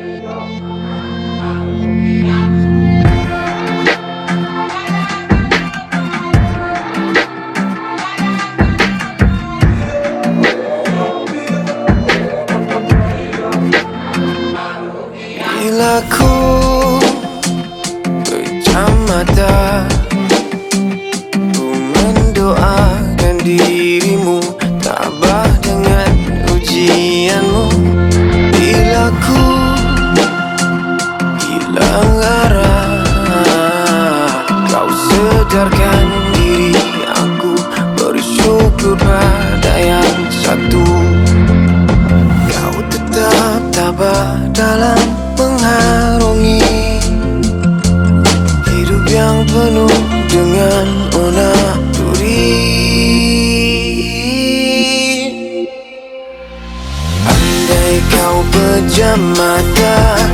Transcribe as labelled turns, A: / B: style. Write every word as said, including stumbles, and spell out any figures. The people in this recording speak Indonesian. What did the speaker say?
A: Bila ku pejam mata, ku mendoakan dirimu tabah dengan ujianmu. Bila ku hilang arah, kau sedarkan diri aku, bersyukur pada yang satu. Kau tetap tabah dalam mengarungi hidup yang penuh dengan ona duri. Andai kau pejam mata,